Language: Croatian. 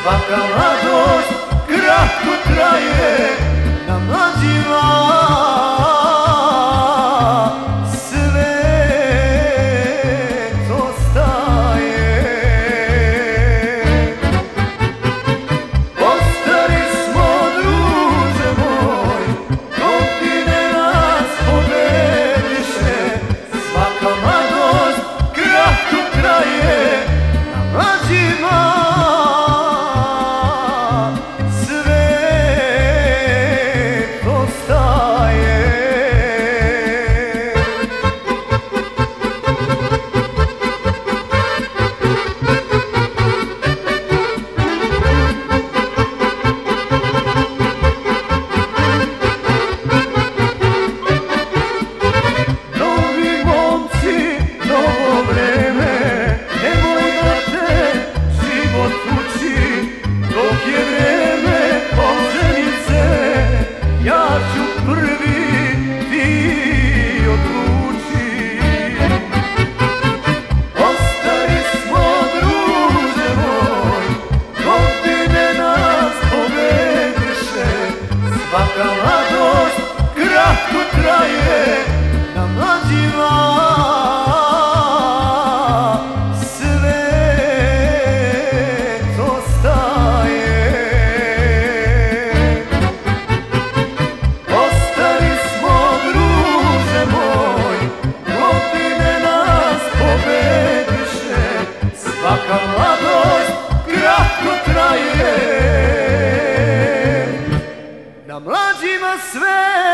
Svaka mladost kratko traje, na mlađima svet ostaje. Ostari smo, druže moj, godine nas pobediše. Svaka mladost kratko traje, na mlađima svaka mladost kratko traje, na mlađima svet ostaje. Ostari smo, druže moj, godine nas pobediše. Svaka mladost kratko traje, na mlađima sve